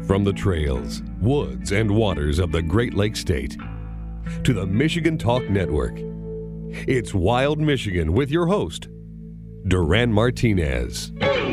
From the trails, woods, and waters of the Great Lakes State to the Michigan Talk Network, it's Wild Michigan with your host, Duran Martinez.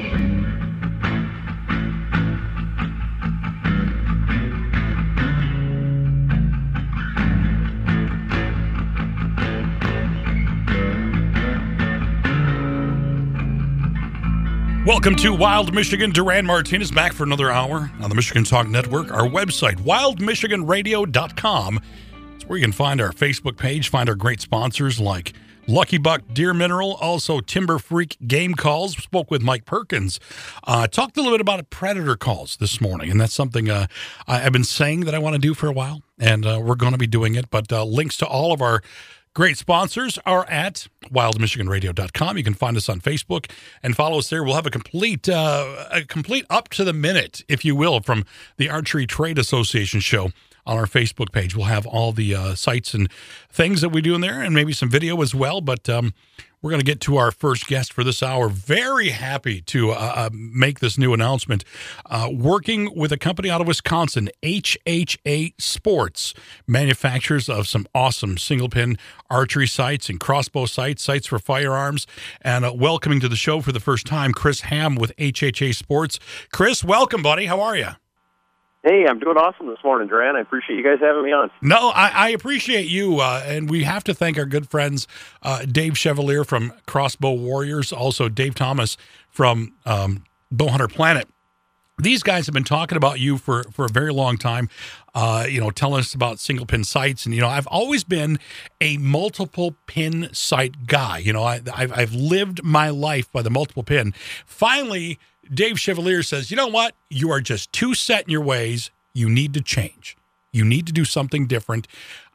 Welcome to Wild Michigan. Duran Martinez back for another hour on the Michigan Talk Network. Our website, wildmichiganradio.com. It's where you can find our Facebook page, find our great sponsors like Lucky Buck Deer Mineral, also Timber Freak Game Calls. Spoke with Mike Perkins. Talked a little bit about predator calls this morning, and that's something I've been saying that I want to do for a while, and we're going to be doing it. But links to all of our great sponsors are at wildmichiganradio.com. You can find us on Facebook and follow us there. We'll have a complete up to the minute, if you will, from the Archery Trade Association show on our Facebook page. We'll have all the sites and things that we do in there, and maybe some video as well. But we're going to get to our first guest for this hour. Very happy to make this new announcement. Working with a company out of Wisconsin, HHA Sports, manufacturers of some awesome single-pin archery sights and crossbow sights for firearms. And welcoming to the show for the first time, Chris Ham with HHA Sports. Chris, welcome, buddy. How are you? Hey, I'm doing awesome this morning, Duran. I appreciate you guys having me on. No, I appreciate you, and we have to thank our good friends, Dave Chevalier from Crossbow Warriors, also Dave Thomas from Bowhunter Planet. These guys have been talking about you for a very long time, telling us about single pin sights. And, I've always been a multiple pin sight guy. I've lived my life by the multiple pin. Finally, Dave Chevalier says, you know what? You are just too set in your ways. You need to change. You need to do something different.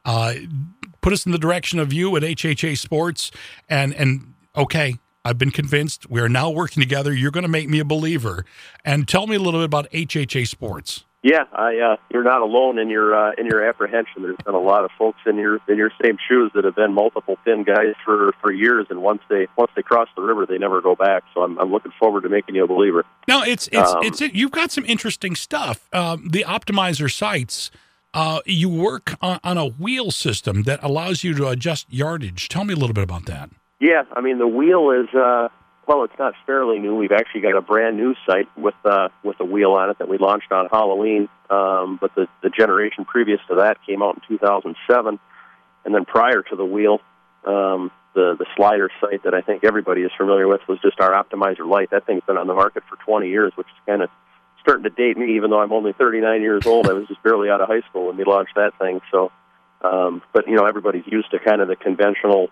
Put us in the direction of you at HHA Sports. And okay, I've been convinced. We are now working together. You're going to make me a believer. And tell me a little bit about HHA Sports. Yeah, you're not alone in your apprehension. There's been a lot of folks in your same shoes that have been multiple pin guys for years, and once they cross the river, they never go back. So I'm looking forward to making you a believer. Now you've got some interesting stuff. The optimizer sights. You work on a wheel system that allows you to adjust yardage. Tell me a little bit about that. Yeah, I mean the wheel is. It's not fairly new. We've actually got a brand new sight with a wheel on it that we launched on Halloween. But the generation previous to that came out in 2007, and then prior to the wheel, the slider sight that I think everybody is familiar with was just our Optimizer Lite. That thing's been on the market for 20 years, which is kind of starting to date me, even though I'm only 39 years old. I was just barely out of high school when we launched that thing. So, but everybody's used to kind of the conventional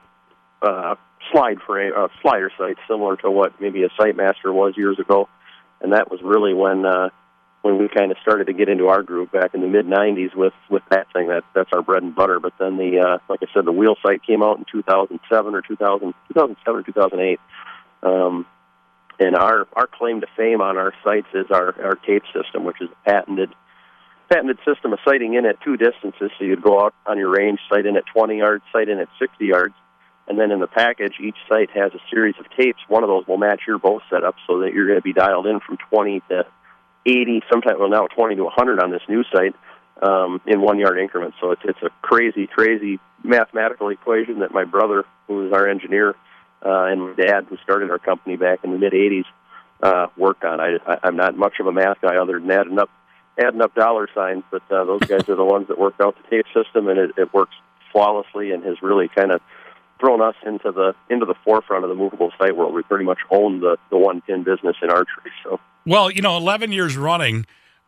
slider sight, similar to what maybe a Sightmaster was years ago, and that was really when we kind of started to get into our groove back in the mid '90s with that thing. That's our bread and butter. But then like I said, the wheel sight came out in 2007 or 2008, and our claim to fame on our sights is our tape system, which is a patented system of sighting in at two distances. So you'd go out on your range, sight in at 20 yards, sight in at 60 yards. And then in the package, each sight has a series of tapes. One of those will match your bow setup so that you're going to be dialed in from 20 to 80, now 20 to 100 on this new sight in 1 yard increments. So it's a crazy mathematical equation that my brother, who is our engineer, and my dad, who started our company back in the mid-'80s, worked on. I'm not much of a math guy other than adding up dollar signs, but those guys are the ones that worked out the tape system, and it works flawlessly and has really kind of thrown us into the forefront of the movable sight world. We pretty much own the one pin business in archery. So, 11 years running,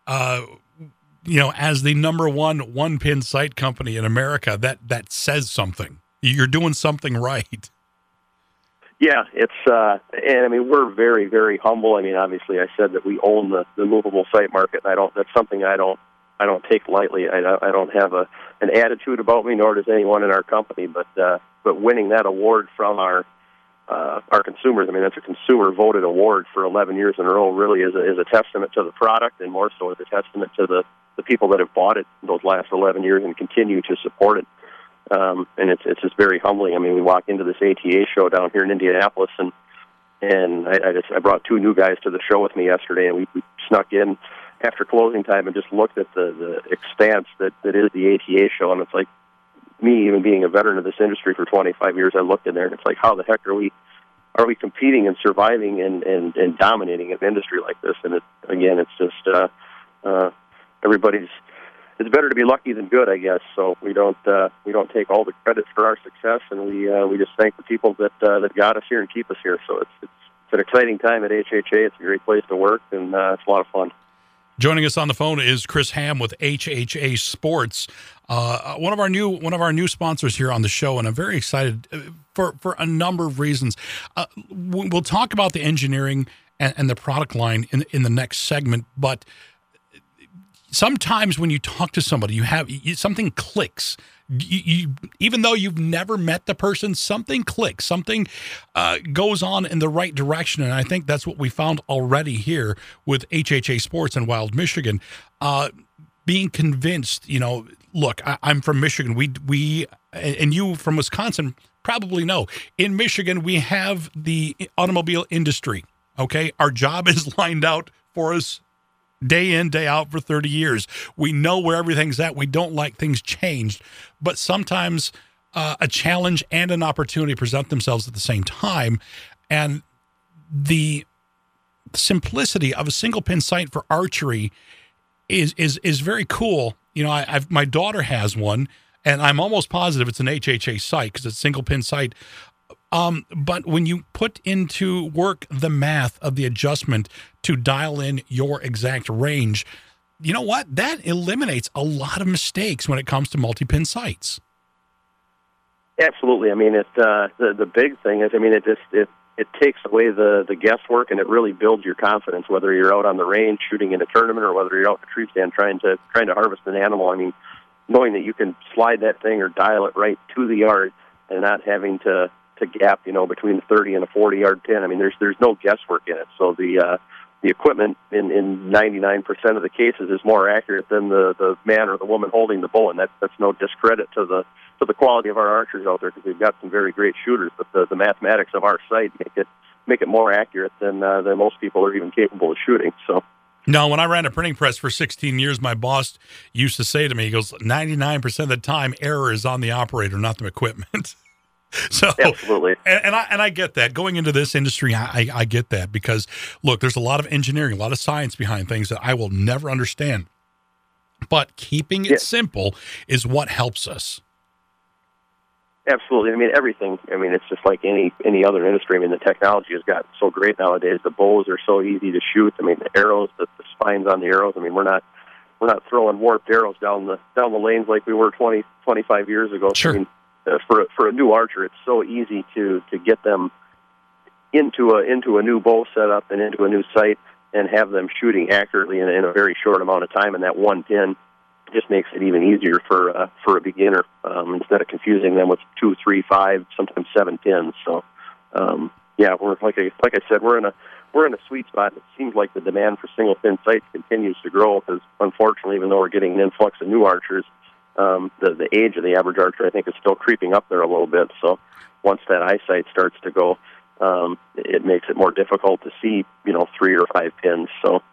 as the number one pin sight company in America, that says something. You're doing something right. Yeah, it's and I mean we're very, very humble. I mean, obviously, I said that we own the movable sight market, and that's something I don't take lightly. I don't have an attitude about me, nor does anyone in our company. But winning that award from our consumers, I mean, that's a consumer voted award for 11 years in a row. Really is a testament to the product, and more so is a testament to the people that have bought it those last 11 years and continue to support it. And it's just very humbling. I mean, we walk into this ATA show down here in Indianapolis, and I brought two new guys to the show with me yesterday, and we snuck in after closing time and just looked at the expanse that is the ATA show, and it's like, me even being a veteran of this industry for 25 years, I looked in there and it's like, how the heck are we competing and surviving and dominating an industry like this? And it's just everybody's. It's better to be lucky than good, I guess. So we don't take all the credit for our success, and we just thank the people that got us here and keep us here. So it's an exciting time at HHA. It's a great place to work, and it's a lot of fun. Joining us on the phone is Chris Ham with HHA Sports, one of our new sponsors here on the show, and I'm very excited for a number of reasons. We'll talk about the engineering and the product line in the next segment, but sometimes when you talk to somebody, something clicks. You, even though you've never met the person, something clicks, something goes on in the right direction. And I think that's what we found already here with HHA Sports in Wild, Michigan. Being convinced, look, I'm from Michigan. We and you from Wisconsin probably know, in Michigan, we have the automobile industry. Okay. Our job is lined out for us day in, day out for 30 years. We know where everything's at. We don't like things changed. But sometimes a challenge and an opportunity present themselves at the same time. And the simplicity of a single pin sight for archery is very cool. My daughter has one, and I'm almost positive it's an HHA sight because it's single pin sight. But when you put into work the math of the adjustment to dial in your exact range, you know what? That eliminates a lot of mistakes when it comes to multi-pin sights. Absolutely. I mean, the big thing is, it takes away the guesswork, and it really builds your confidence, whether you're out on the range shooting in a tournament or whether you're out in a tree stand trying to harvest an animal. I mean, knowing that you can slide that thing or dial it right to the yard and not having to gap, between the 30 and a 40-yard pin. I mean, there's no guesswork in it. So the equipment in 99% of the cases is more accurate than the man or the woman holding the bow, and that's no discredit to the quality of our archers out there, because we've got some very great shooters. But the mathematics of our sight make it more accurate than most people are even capable of shooting. So. No, when I ran a printing press for 16 years, my boss used to say to me, he goes, 99% of the time, error is on the operator, not the equipment. So absolutely, and I get that. Going into this industry, I get that, because look, there's a lot of engineering, a lot of science behind things that I will never understand. But keeping it simple is what helps us. Absolutely. I mean, everything. I mean, it's just like any other industry. I mean, the technology has gotten so great nowadays. The bows are so easy to shoot. I mean, the arrows, the spines on the arrows. I mean, we're not throwing warped arrows down the lanes like we were 20, 25 years ago. Sure. I mean, for a new archer, it's so easy to get them into a new bow setup and into a new sight and have them shooting accurately in a very short amount of time. And that one pin just makes it even easier for a beginner, instead of confusing them with 2, 3, 5, sometimes 7 pins. So we're like I said, we're in a sweet spot. It seems like the demand for single pin sights continues to grow, because unfortunately, even though we're getting an influx of new archers, the age of the average archer, I think, is still creeping up there a little bit. So once that eyesight starts to go, it makes it more difficult to see, 3 or 5 pins. So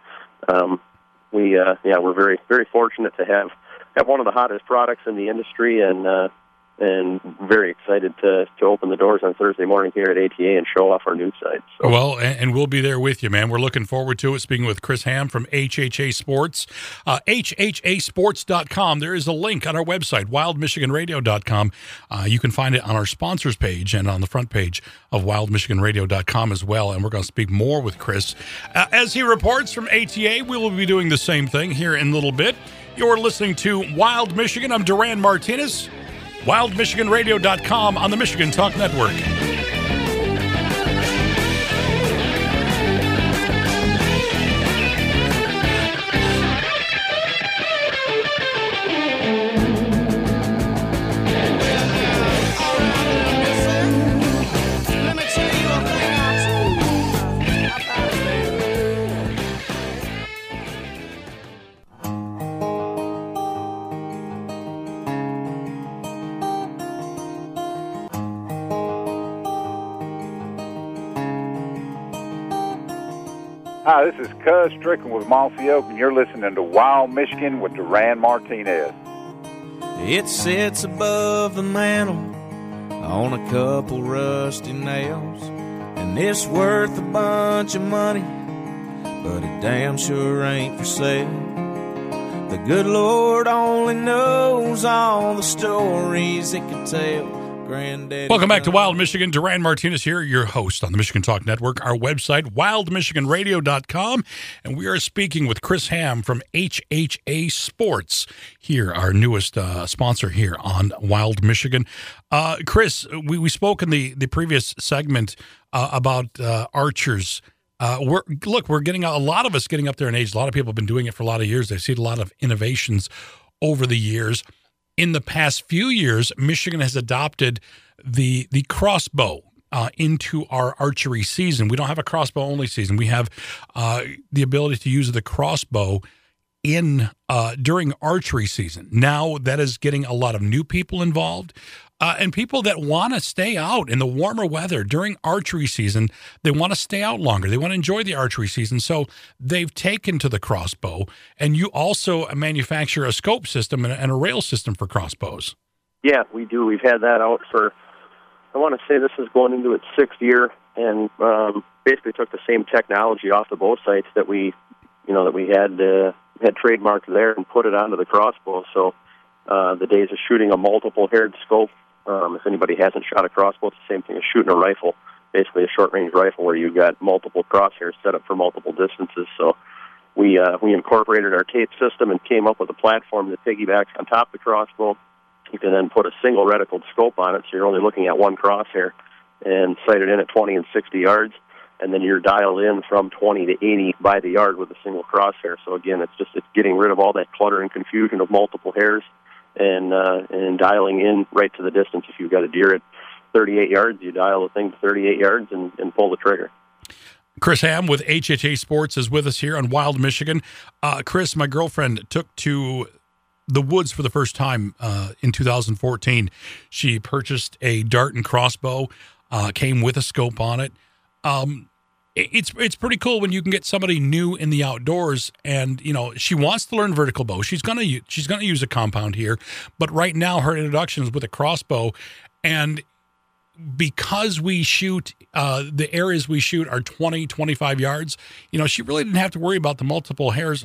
we're very, very fortunate to have one of the hottest products in the industry, and very excited to open the doors on Thursday morning here at ATA and show off our new site. So. Well, and we'll be there with you, man. We're looking forward to it. Speaking with Chris Ham from HHA Sports, HHAsports.com. There is a link on our website, wildmichiganradio.com. You can find it on our sponsors page and on the front page of wildmichiganradio.com as well. And we're going to speak more with Chris. As he reports from ATA, we will be doing the same thing here in a little bit. You're listening to Wild Michigan. I'm Duran Martinez. WildMichiganRadio.com on the Michigan Talk Network. Hi, this is Cuz Strickland with Mossy Oak, and you're listening to Wild Michigan with Duran Martinez. It sits above the mantel on a couple rusty nails, and it's worth a bunch of money, but it damn sure ain't for sale. The good Lord only knows all the stories it could tell. Granddaddy. Welcome back to Wild Michigan. Duran Martinez here, your host on the Michigan Talk Network, our website, wildmichiganradio.com. And we are speaking with Chris Ham from HHA Sports here, our newest sponsor here on Wild Michigan. Chris, we spoke in the previous segment about archers. We're getting a lot of us getting up there in age. A lot of people have been doing it for a lot of years. They've seen a lot of innovations over the years. In the past few years, Michigan has adopted the crossbow into our archery season. We don't have a crossbow only season. We have the ability to use the crossbow in during archery season. Now that is getting a lot of new people involved. And people that want to stay out in the warmer weather during archery season, they want to stay out longer. They want to enjoy the archery season. So they've taken to the crossbow. And you also manufacture a scope system and a rail system for crossbows. Yeah, we do. We've had that out for, I want to say this is going into its 6th year, and basically took the same technology off the bow sights that we had trademarked there and put it onto the crossbow. So the days of shooting a multiple-haired scope, if anybody hasn't shot a crossbow, it's the same thing as shooting a rifle, basically a short-range rifle where you've got multiple crosshairs set up for multiple distances. So we incorporated our tape system and came up with a platform that piggybacks on top of the crossbow. You can then put a single reticled scope on it, so you're only looking at one crosshair, and sight it in at 20 and 60 yards, and then you're dialed in from 20 to 80 by the yard with a single crosshair. So again, it's getting rid of all that clutter and confusion of multiple hairs, and dialing in right to the distance. If you've got a deer at 38 yards, you dial the thing to 38 yards and pull the trigger. Chris Ham with HHA Sports is with us here on Wild Michigan. Chris, my girlfriend took to the woods for the first time in 2014. She purchased a dart and crossbow, came with a scope on it. It's pretty cool when you can get somebody new in the outdoors, and she wants to learn vertical bow. She's gonna use a compound here, but right now her introduction is with a crossbow, and because we shoot the areas we shoot are 20, 25 yards, she really didn't have to worry about the multiple hairs,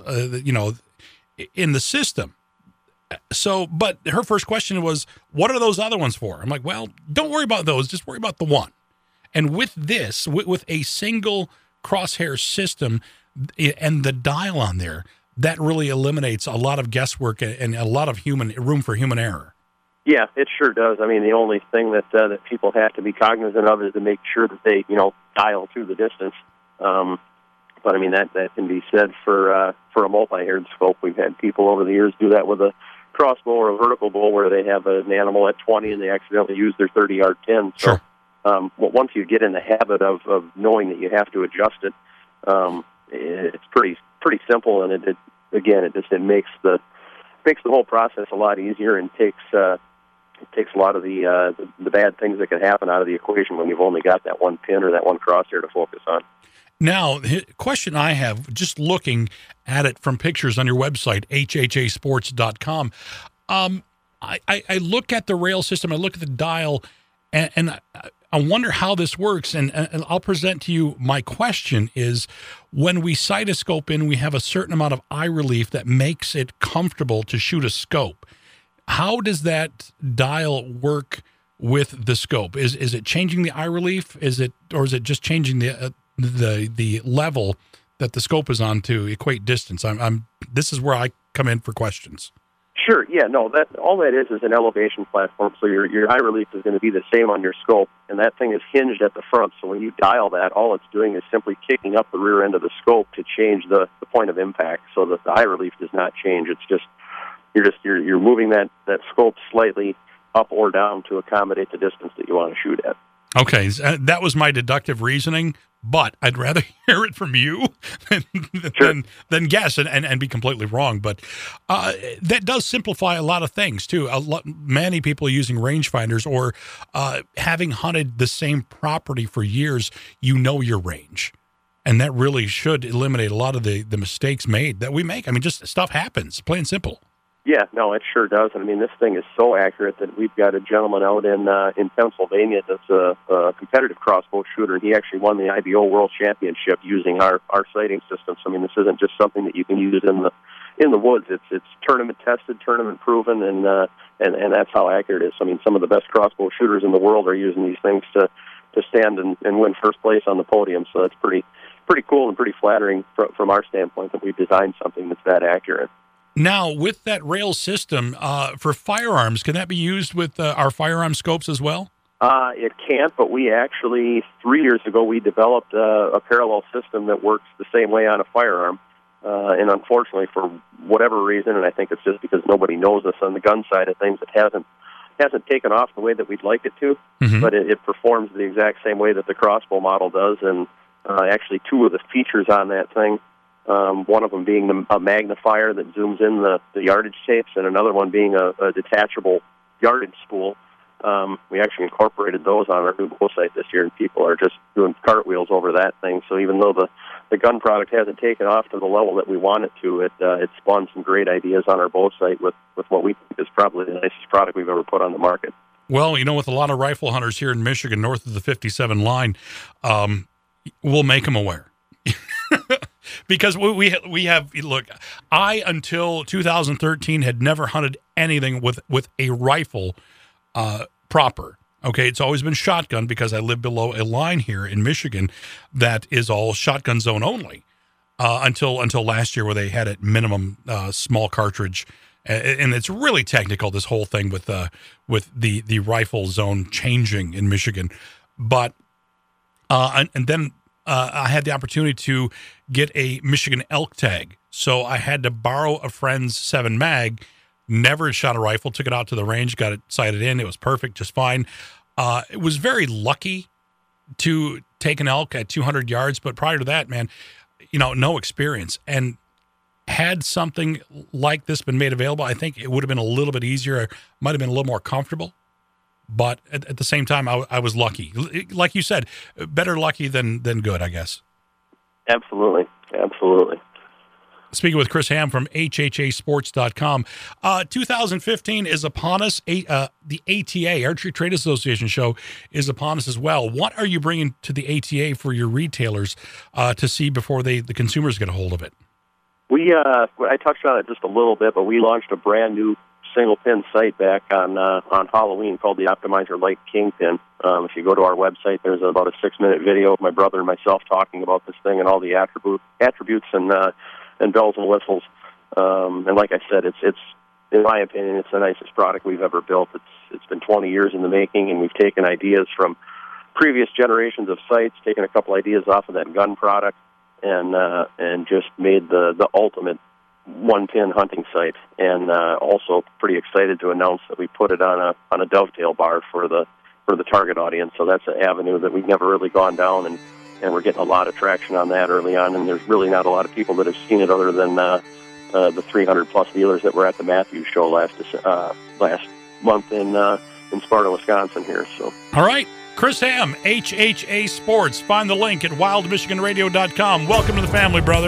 in the system. So, but her first question was, "What are those other ones for?" I'm like, "Well, don't worry about those. Just worry about the one." And with this, with a single crosshair system and the dial on there, that really eliminates a lot of guesswork and a lot of room for human error. Yeah, it sure does. I mean, the only thing that people have to be cognizant of is to make sure that they, dial to the distance. But I mean, that can be said for a multi-haired scope. We've had people over the years do that with a crossbow or a vertical bow where they have an animal at 20 and they accidentally use their 30-yard pin. So, sure. Once you get in the habit of knowing that you have to adjust it, it's pretty simple, and it makes the whole process a lot easier and takes a lot of the bad things that can happen out of the equation when you've only got that one pin or that one crosshair to focus on. Now, the question I have, just looking at it from pictures on your website, hhasports.com, I look at the rail system, I look at the dial, and I wonder how this works, and I'll present to you my question is, when we sight a scope in, we have a certain amount of eye relief that makes it comfortable to shoot a scope. How does that dial work with the scope? Is it changing the eye relief? Or is it just changing the level that the scope is on to equate distance? This is where I come in for questions. Sure. Yeah. No. All that is an elevation platform. So your eye relief is going to be the same on your scope, and that thing is hinged at the front. So when you dial that, all it's doing is simply kicking up the rear end of the scope to change the point of impact, so that the eye relief does not change. It's just you're moving that scope slightly up or down to accommodate the distance that you want to shoot at. Okay, that was my deductive reasoning, but I'd rather hear it from you than guess and be completely wrong. But that does simplify a lot of things, too. Many people using rangefinders or having hunted the same property for years, your range. And that really should eliminate a lot of the mistakes made that we make. I mean, just stuff happens, plain and simple. Yeah, no, it sure does. I mean, this thing is so accurate that we've got a gentleman out in Pennsylvania that's a competitive crossbow shooter, and he actually won the IBO World Championship using our sighting systems. I mean, this isn't just something that you can use in the woods. It's tournament tested, tournament proven, and that's how accurate it is. I mean, some of the best crossbow shooters in the world are using these things to stand and win first place on the podium. So that's pretty cool and pretty flattering from our standpoint that we've designed something that's that accurate. Now, with that rail system for firearms, can that be used with our firearm scopes as well? It can't, but we actually, 3 years ago, we developed a parallel system that works the same way on a firearm. And unfortunately, for whatever reason, and I think it's just because nobody knows us on the gun side of things, it hasn't taken off the way that we'd like it to, but it performs the exact same way that the crossbow model does. And actually, two of the features on that thing, one of them being a magnifier that zooms in the yardage tapes, and another one being a detachable yardage spool. We actually incorporated those on our new bow sight this year, and people are just doing cartwheels over that thing. So even though the gun product hasn't taken off to the level that we want it to, it spawned some great ideas on our bow sight with what we think is probably the nicest product we've ever put on the market. Well, you know, with a lot of rifle hunters here in Michigan, north of the 57 line, we'll make them aware. Because we have, look, I, until 2013, had never hunted anything with a rifle proper. Okay, it's always been shotgun because I live below a line here in Michigan that is all shotgun zone only until last year, where they had at minimum small cartridge. And it's really technical, this whole thing with the rifle zone changing in Michigan. But and then I had the opportunity to get a Michigan elk tag. So I had to borrow a friend's 7 mag, never shot a rifle, took it out to the range, got it sighted in. It was perfect, just fine. It was very lucky to take an elk at 200 yards, but prior to that, man, you know, no experience. And had something like this been made available, I think it would have been a little bit easier. I might have been a little more comfortable. But at the same time, I was lucky. Like you said, better lucky than good, I guess. Absolutely. Speaking with Chris Ham from HHAsports.com. 2015 is upon us. The ATA, Archery Trade Association show, is upon us as well. What are you bringing to the ATA for your retailers to see before the consumers get a hold of it? I touched on it just a little bit, but we launched a brand new single pin sight back on Halloween called the Optimizer Light Kingpin. If you go to our website, there's about a 6-minute video of my brother and myself talking about this thing and all the attributes and bells and whistles. And like I said, it's in my opinion, it's the nicest product we've ever built. It's been 20 years in the making, and we've taken ideas from previous generations of sights, taken a couple ideas off of that gun product, and just made the ultimate one-pin hunting sight. And also pretty excited to announce that we put it on a dovetail bar for the target audience. So that's an avenue that we've never really gone down, and we're getting a lot of traction on that early on. And there's really not a lot of people that have seen it other than the 300-plus dealers that were at the Matthews show last month in Sparta, Wisconsin here. So, all right. Chris Ham, HHA Sports. Find the link at wildmichiganradio.com. Welcome to the family, brother.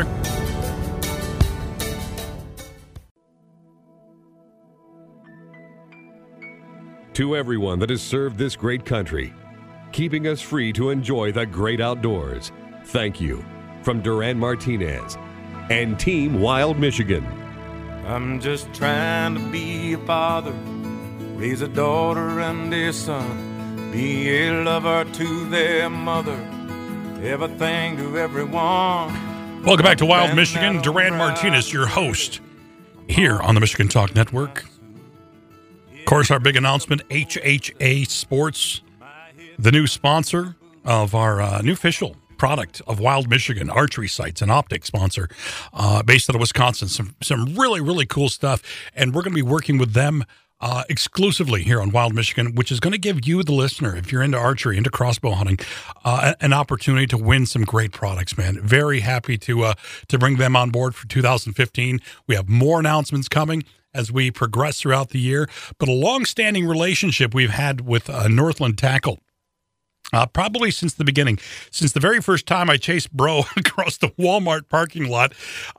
To everyone that has served this great country, keeping us free to enjoy the great outdoors, thank you from Duran Martinez and Team Wild Michigan. I'm just trying to be a father, raise a daughter and a son, be a lover to their mother, everything to everyone. Welcome back to Wild Michigan. Duran Martinez, your host here on the Michigan Talk Network. Of course, our big announcement, HHA Sports, the new sponsor of our new official product of Wild Michigan, archery sights and optics sponsor, based out of Wisconsin. Some really, really cool stuff. And we're going to be working with them exclusively here on Wild Michigan, which is going to give you, the listener, if you're into archery, into crossbow hunting, an opportunity to win some great products, man. Very happy to bring them on board for 2015. We have more announcements coming as we progress throughout the year, but a long-standing relationship we've had with Northland Tackle Probably since the beginning, since the very first time I chased Bro across the Walmart parking lot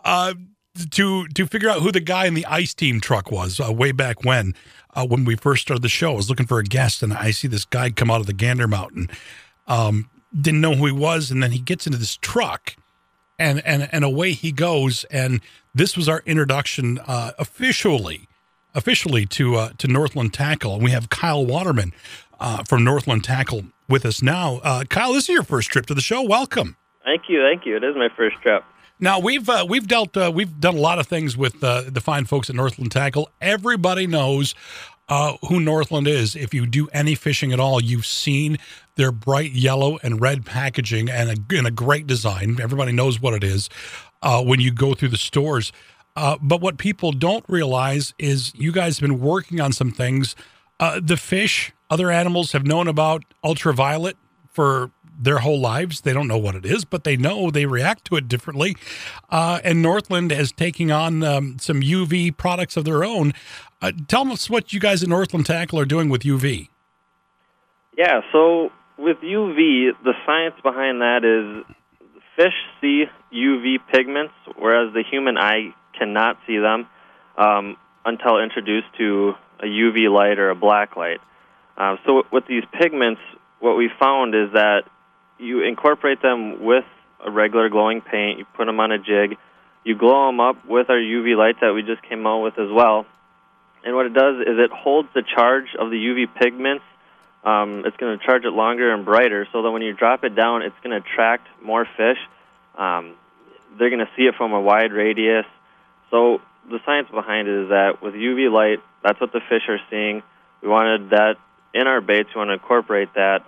to figure out who the guy in the ice team truck was way back when we first started the show. I was looking for a guest, and I see this guy come out of the Gander Mountain. Didn't know who he was, and then he gets into this truck, and away he goes. And this was our introduction officially to Northland Tackle. And we have Kyle Waterman from Northland Tackle with us now. Kyle, this is your first trip to the show. Welcome. Thank you. It is my first trip. Now we've done a lot of things with the fine folks at Northland Tackle. Everybody knows who Northland is. If you do any fishing at all, you've seen their bright yellow and red packaging and a great design. Everybody knows what it is when you go through the stores. But what people don't realize is you guys have been working on some things. The fish, other animals have known about ultraviolet for their whole lives. They don't know what it is, but they know they react to it differently. And Northland is taking on some UV products of their own. Tell us what you guys at Northland Tackle are doing with UV. Yeah, so with UV, the science behind that is fish see UV pigments, whereas the human eye cannot see them until introduced to a UV light or a black light. So with these pigments, what we found is that you incorporate them with a regular glowing paint, you put them on a jig, you glow them up with our UV light that we just came out with as well. And what it does is it holds the charge of the UV pigments. It's going to charge it longer and brighter, so that when you drop it down, it's going to attract more fish. They're going to see it from a wide radius. So the science behind it is that with UV light, that's what the fish are seeing. We wanted that in our baits. We want to incorporate that.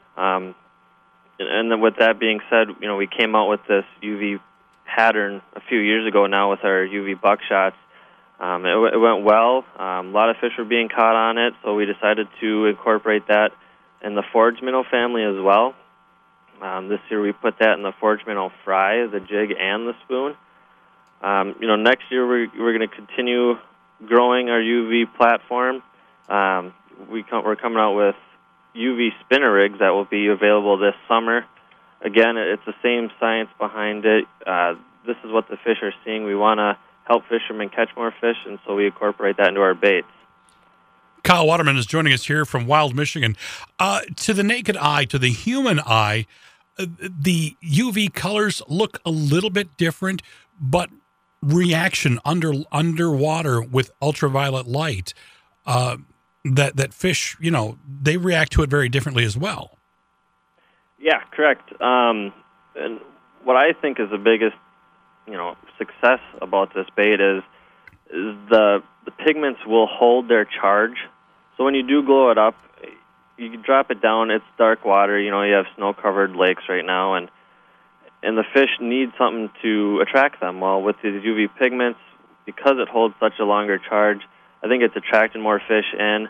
And then with that being said, we came out with this UV pattern a few years ago now with our UV buckshots. It went well. A lot of fish were being caught on it, so we decided to incorporate that in the forage minnow family as well. This year we put that in the forage minnow fry, the jig, and the spoon. Next year we're going to continue growing our UV platform. We're coming out with UV spinner rigs that will be available this summer. Again, it's the same science behind it. This is what the fish are seeing. We want to help fishermen catch more fish, and so we incorporate that into our baits. Kyle Waterman is joining us here from Wild Michigan. To the naked eye, to the human eye, the UV colors look a little bit different, but reaction underwater with ultraviolet light, that fish, they react to it very differently as well. Yeah, correct. And what I think is the biggest, success about this bait is the pigments will hold their charge. So when you do glow it up, you can drop it down. It's dark water. You have snow-covered lakes right now, and the fish need something to attract them. Well, with these UV pigments, because it holds such a longer charge, I think it's attracting more fish in.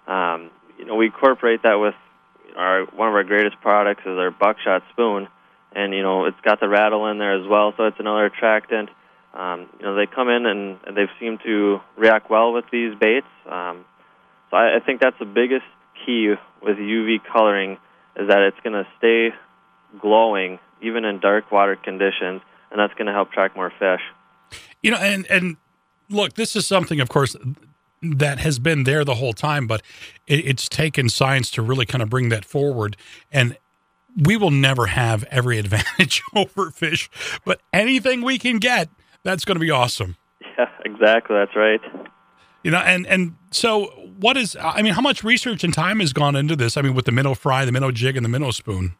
We incorporate that with one of our greatest products is our buckshot spoon, and it's got the rattle in there as well, so it's another attractant. They come in and they seem to react well with these baits. So I think that's the biggest key with UV coloring is that it's going to stay glowing even in dark water conditions, and that's going to help attract more fish. And look, this is something, of course, that has been there the whole time, but it's taken science to really kind of bring that forward. And we will never have every advantage over fish, but anything we can get, that's going to be awesome. Yeah, exactly. That's right. And so how much research and time has gone into this? I mean, with the minnow fry, the minnow jig, and the minnow spoon.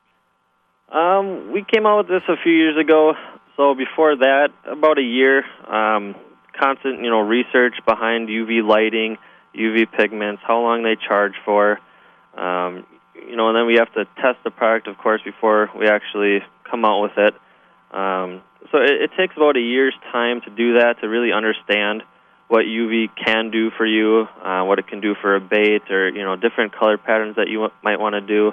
We came out with this a few years ago. So before that, about a year, constant, research behind UV lighting, UV pigments, how long they charge for, and then we have to test the product, of course, before we actually come out with it. So it takes about a year's time to do that, to really understand what UV can do for you, what it can do for a bait, or, different color patterns that you might want to do.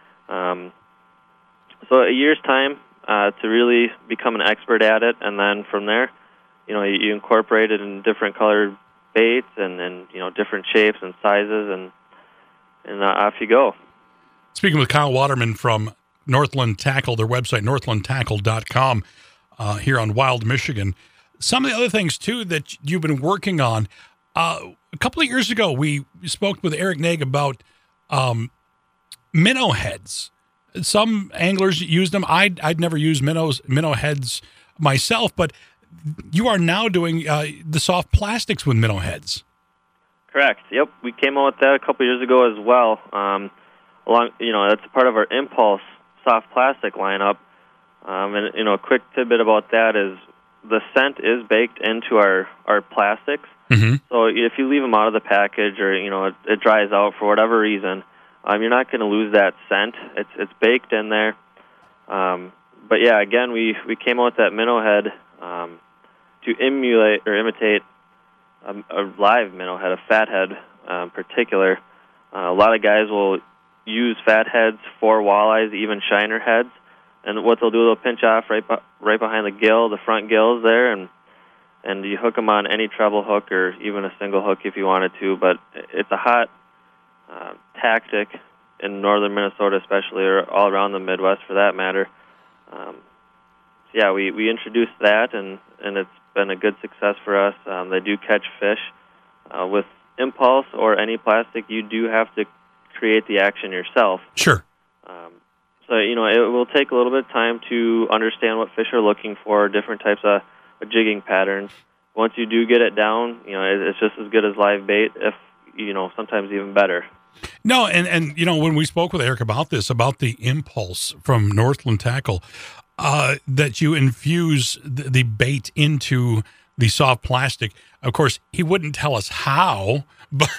So a year's time to really become an expert at it, and then from there, you incorporate it in different colored baits and different shapes and sizes, and off you go. Speaking with Kyle Waterman from Northland Tackle, their website, northlandtackle.com, here on Wild Michigan. Some of the other things, too, that you've been working on. A couple of years ago, we spoke with Eric Nag about minnow heads. Some anglers used them. I'd never used minnow heads myself, but you are now doing the soft plastics with minnow heads. Correct. Yep, we came out with that a couple years ago as well. That's part of our Impulse soft plastic lineup. And a quick tidbit about that is the scent is baked into our plastics. Mm-hmm. So if you leave them out of the package, or it dries out for whatever reason, you're not going to lose that scent. It's baked in there. But yeah, again, we came out with that minnow head to emulate or imitate a live minnow head, a fathead in particular. A lot of guys will use fatheads for walleyes, even shiner heads. And what they'll do, they'll pinch off right behind the gill, the front gills there, and you hook them on any treble hook or even a single hook if you wanted to. But it's a hot tactic in northern Minnesota especially, or all around the Midwest for that matter. We introduced that, and it's been a good success for us. They do catch fish. With Impulse or any plastic, you do have to create the action yourself. Sure. So, it will take a little bit of time to understand what fish are looking for, different types of jigging patterns. Once you do get it down, it's just as good as live bait, if, sometimes even better. No, and when we spoke with Eric about this, about the Impulse from Northland Tackle, that you infuse the bait into the soft plastic. Of course, he wouldn't tell us how, but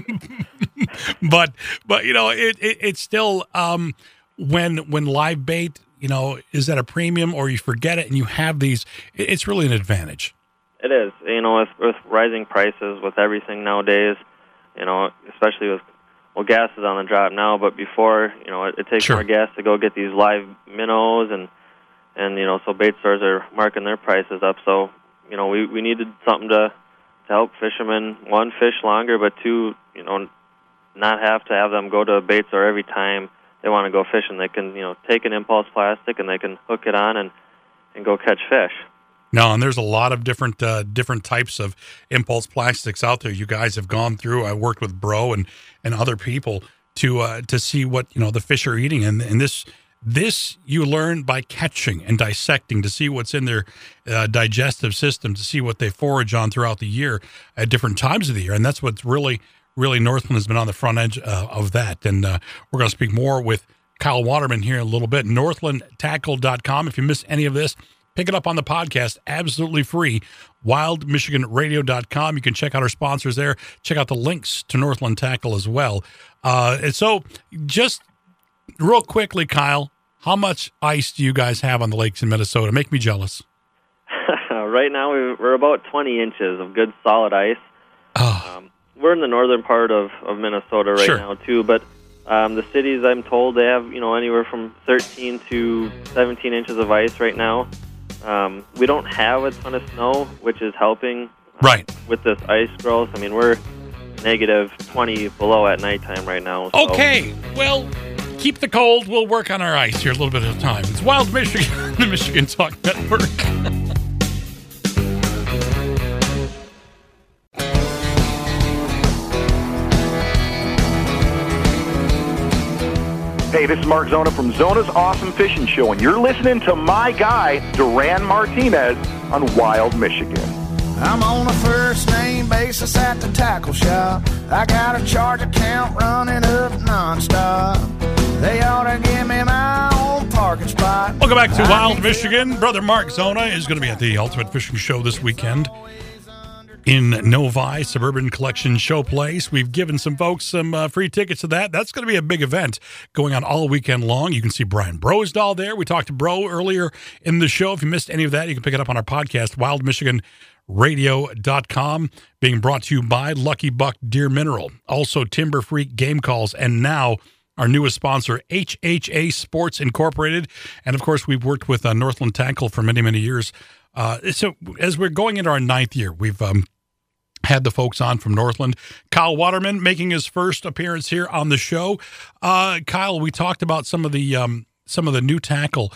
it's still when live bait is at a premium, or you forget it and you have these, it's really an advantage. It is. With rising prices, with everything nowadays, especially with gas is on the drop now, but before, it takes more gas to go get these live minnows, and so bait stores are marking their prices up. So, we needed something to help fishermen, one, fish longer, but two, not have to have them go to a bait store every time they want to go fishing. They can, take an Impulse plastic and they can hook it on and go catch fish. No, and there's a lot of different types of Impulse plastics out there. You guys have gone through. I worked with Bro and other people to see what the fish are eating, and this you learn by catching and dissecting to see what's in their digestive system, to see what they forage on throughout the year at different times of the year, and that's what's really Northland has been on the front edge of that. And we're going to speak more with Kyle Waterman here in a little bit. NorthlandTackle.com. If you miss any of this, pick it up on the podcast, absolutely free. WildMichiganRadio.com. You can check out our sponsors there. Check out the links to Northland Tackle as well. And so just real quickly, Kyle, how much ice do you guys have on the lakes in Minnesota? Make me jealous. Right now, we're about 20 inches of good solid ice. Oh. We're in the northern part of Minnesota right now, too, but the cities, I'm told, they have anywhere from 13 to 17 inches of ice right now. We don't have a ton of snow, which is helping with this ice growth. I mean, we're negative 20 below at nighttime right now. So. Okay, well, keep the cold. We'll work on our ice here a little bit at a time. It's Wild Michigan, the Michigan Talk Network. Hey, this is Mark Zona from Zona's Awesome Fishing Show, and you're listening to my guy, Duran Martinez, on Wild Michigan. I'm on a first-name basis at the tackle shop. I got a charge account running up nonstop. They ought to give me my own parking spot. Welcome back to Wild Michigan. Brother Mark Zona is going to be at the Ultimate Fishing Show this weekend in Novi, Suburban Collection Showplace. We've given some folks some free tickets to that. That's going to be a big event going on all weekend long. You can see Brian Brosdahl there. We talked to Bro earlier in the show. If you missed any of that, you can pick it up on our podcast, WildMichiganRadio.com, being brought to you by Lucky Buck Deer Mineral, also Timber Freak Game Calls, and now our newest sponsor, HHA Sports Incorporated. And, of course, we've worked with Northland Tackle for many, many years. So as we're going into our 9th year, we've had the folks on from Northland. Kyle Waterman making his first appearance here on the show. Kyle, we talked about some of the new tackle.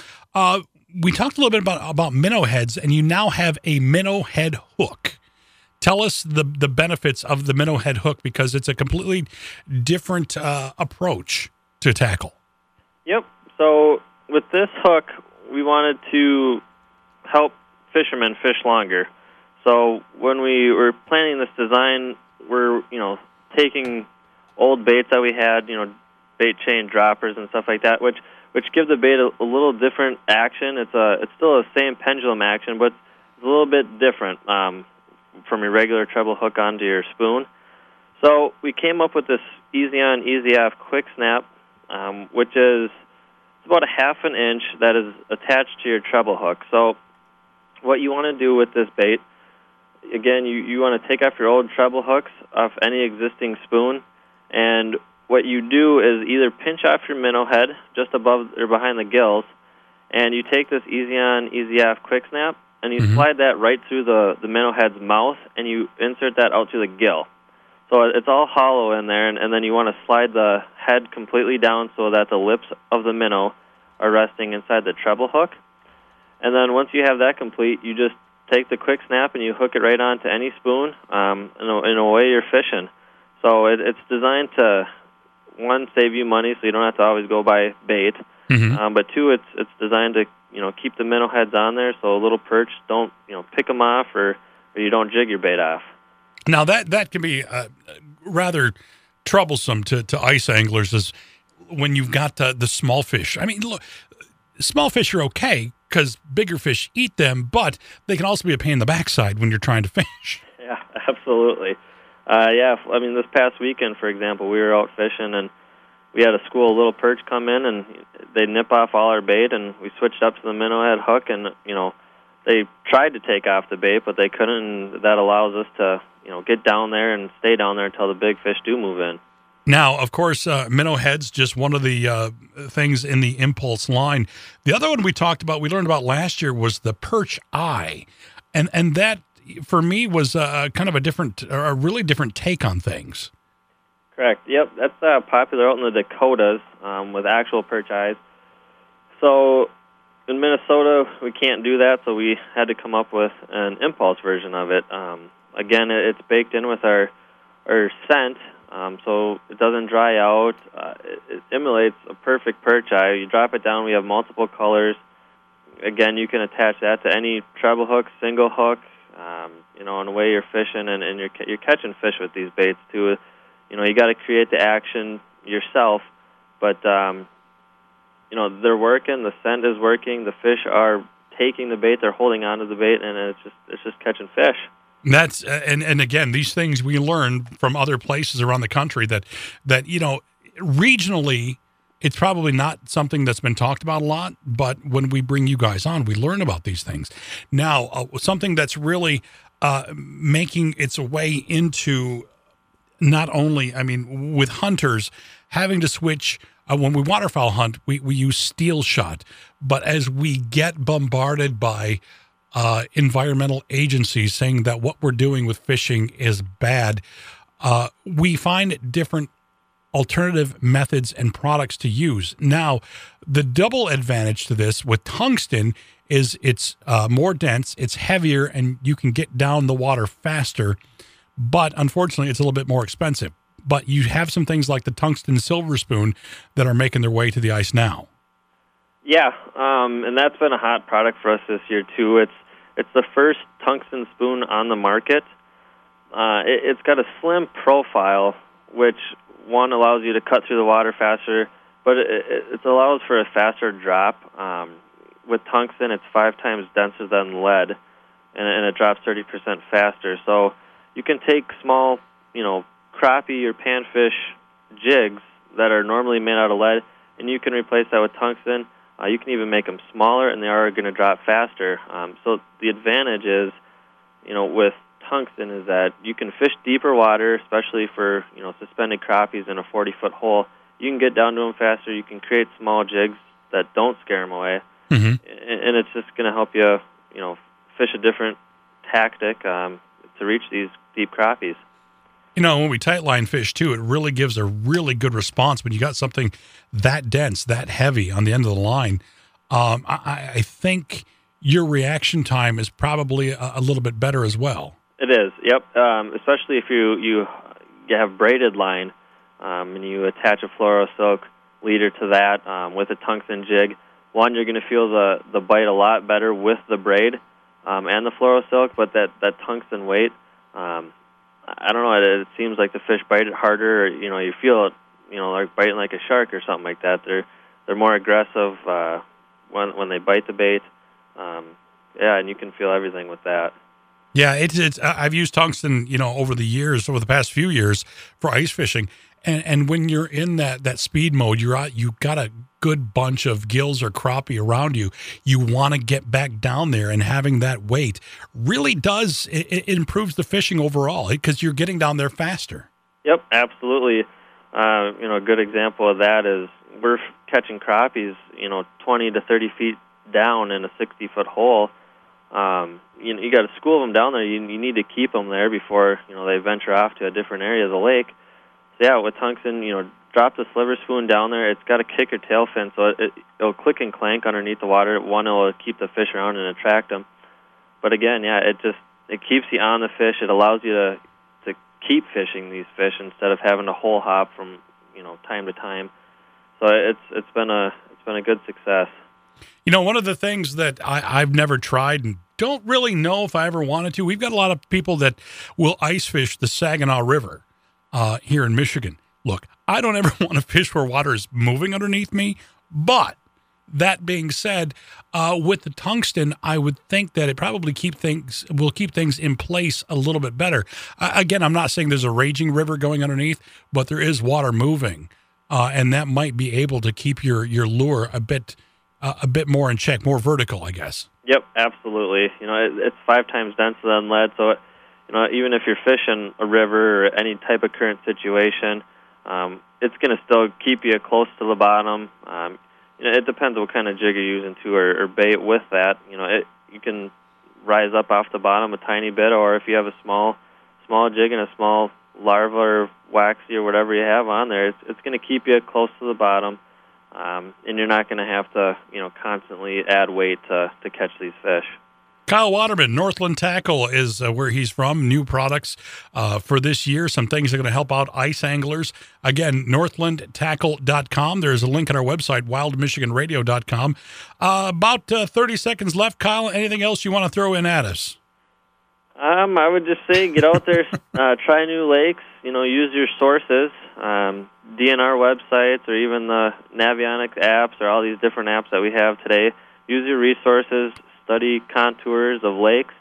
We talked a little bit about minnow heads, and you now have a minnow head hook. Tell us the benefits of the minnow head hook, because it's a completely different approach to tackle. Yep. So with this hook, we wanted to help fishermen fish longer. So when we were planning this design, we're taking old baits that we had, bait chain droppers and stuff like that, which give the bait a little different action. It's still the same pendulum action, but it's a little bit different from your regular treble hook onto your spoon. So we came up with this easy on, easy off quick snap, which is about a half an inch that is attached to your treble hook. So what you want to do with this bait, again, you want to take off your old treble hooks off any existing spoon, and what you do is either pinch off your minnow head just above or behind the gills, and you take this easy on, easy off quick snap, and you slide that right through the minnow head's mouth, and you insert that out to the gill. So it's all hollow in there, and then you want to slide the head completely down so that the lips of the minnow are resting inside the treble hook. And then once you have that complete, you just take the quick snap and you hook it right onto any spoon, and away you're fishing. So it's designed to, one, save you money so you don't have to always go buy bait, but two, it's designed to keep the minnow heads on there so little perch don't pick them off or you don't jig your bait off. Now that can be rather troublesome to ice anglers, is when you've got the small fish. I mean, look, small fish are okay because bigger fish eat them, but they can also be a pain in the backside when you're trying to fish. Yeah, absolutely. I mean, this past weekend, for example, we were out fishing, and we had a school of little perch come in, and they nip off all our bait, and we switched up to the minnow head hook, and, they tried to take off the bait, but they couldn't, and that allows us to, get down there and stay down there until the big fish do move in. Now, of course, minnow head's just one of the things in the Impulse line. The other one we learned about last year was the perch eye, and that, for me, was kind of a really different take on things. Correct. Yep, that's popular out in the Dakotas with actual perch eyes. So in Minnesota, we can't do that, so we had to come up with an Impulse version of it. Again, it's baked in with our scent, so it doesn't dry out. It emulates a perfect perch eye. You drop it down, we have multiple colors. Again, you can attach that to any treble hook, single hook, and the way you're fishing, and you're catching fish with these baits too. You got to create the action yourself, but they're working. The scent is working. The fish are taking the bait. They're holding onto the bait, and it's just catching fish. That's and again, these things we learn from other places around the country that regionally, it's probably not something that's been talked about a lot, but when we bring you guys on, we learn about these things. Now, something that's really making its way into, not only, with hunters having to switch, when we waterfowl hunt, we use steel shot, but as we get bombarded by environmental agencies saying that what we're doing with fishing is bad, we find different alternative methods and products to use. Now, the double advantage to this with tungsten is it's more dense, it's heavier, and you can get down the water faster, but unfortunately it's a little bit more expensive. But you have some things like the tungsten silver spoon that are making their way to the ice now. Yeah, and that's been a hot product for us this year too. It's the first tungsten spoon on the market. It's got a slim profile, which one allows you to cut through the water faster, but it allows for a faster drop. With tungsten, it's 5 times denser than lead, and it drops 30% faster. So you can take small, crappie or panfish jigs that are normally made out of lead, and you can replace that with tungsten. You can even make them smaller, and they are going to drop faster. So the advantage is, with tungsten is that you can fish deeper water, especially for, suspended crappies in a 40-foot hole. You can get down to them faster. You can create small jigs that don't scare them away. Mm-hmm. And it's just going to help you, fish a different tactic to reach these deep crappies. You know, when we tight line fish too, it really gives a really good response when you got something that dense, that heavy on the end of the line. I think your reaction time is probably a little bit better as well. It is, yep. Especially if you have braided line and you attach a fluoro silk leader to that with a tungsten jig. One, you're going to feel the bite a lot better with the braid and the fluoro silk, but that tungsten weight, I don't know, it seems like the fish bite it harder. Or, you feel it, like biting like a shark or something like that. They're more aggressive when they bite the bait. And you can feel everything with that. Yeah, it's I've used tungsten, over the past few years for ice fishing. And when you're in that speed mode, you've got a good bunch of gills or crappie around you. You want to get back down there, and having that weight really does, it improves the fishing overall because you're getting down there faster. Yep, absolutely. A good example of that is we're catching crappies, 20 to 30 feet down in a 60-foot hole. You got a school of them down there. You need to keep them there before, they venture off to a different area of the lake. So, yeah, with tungsten, drop the sliver spoon down there. It's got a kick or tail fin, so it'll click and clank underneath the water. One, it'll keep the fish around and attract them. But again, yeah, it keeps you on the fish. It allows you to keep fishing these fish instead of having to hole hop from time to time. So it's been a good success. One of the things that I've never tried and don't really know if I ever wanted to, we've got a lot of people that will ice fish the Saginaw River here in Michigan. Look, I don't ever want to fish where water is moving underneath me, but that being said, with the tungsten, I would think that it probably will keep things in place a little bit better. Again, I'm not saying there's a raging river going underneath, but there is water moving, and that might be able to keep your lure a bit more in check, more vertical, I guess. Yep, absolutely. It's 5 times denser than lead, so even if you're fishing a river or any type of current situation, it's going to still keep you close to the bottom. It depends what kind of jig you're using too, or bait with that. You can rise up off the bottom a tiny bit, or if you have a small jig and a small larva or waxy or whatever you have on there, it's going to keep you close to the bottom, and you're not going to have to constantly add weight to catch these fish. Kyle Waterman, Northland Tackle is where he's from. New products for this year. Some things that are going to help out ice anglers. Again, northlandtackle.com. There's a link on our website, wildmichiganradio.com. About 30 seconds left. Kyle, anything else you want to throw in at us? I would just say get out there, try new lakes, use your sources, DNR websites, or even the Navionics apps, or all these different apps that we have today. Use your resources. Study contours of lakes,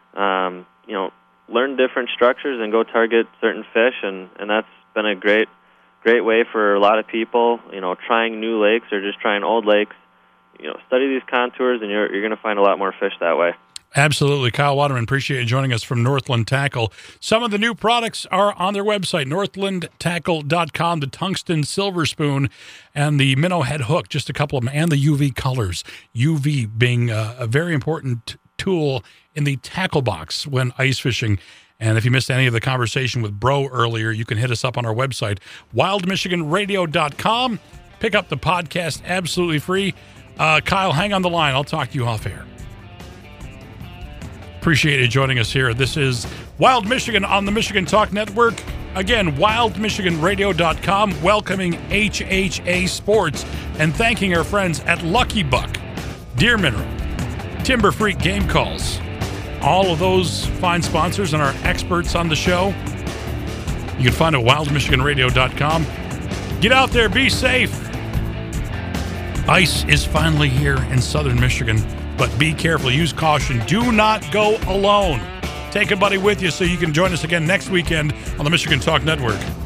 learn different structures and go target certain fish, and that's been a great way for a lot of people, trying new lakes or just trying old lakes. Study these contours, and you're going to find a lot more fish that way. Absolutely. Kyle Waterman, appreciate you joining us from Northland Tackle. Some of the new products are on their website, northlandtackle.com, the tungsten silver spoon and the minnow head hook, just a couple of them, and the UV colors. UV being a very important tool in the tackle box when ice fishing. And if you missed any of the conversation with Bro earlier, you can hit us up on our website, wildmichiganradio.com. Pick up the podcast absolutely free. Kyle, hang on the line. I'll talk to you off air. Appreciate you joining us here. This is Wild Michigan on the Michigan Talk Network. Again, wildmichiganradio.com, welcoming HHA Sports and thanking our friends at Lucky Buck, Deer Mineral, Timber Freak Game Calls. All of those fine sponsors and our experts on the show. You can find it at wildmichiganradio.com. Get out there, be safe. Ice is finally here in southern Michigan. But be careful, use caution. Do not go alone. Take a buddy with you so you can join us again next weekend on the Michigan Talk Network.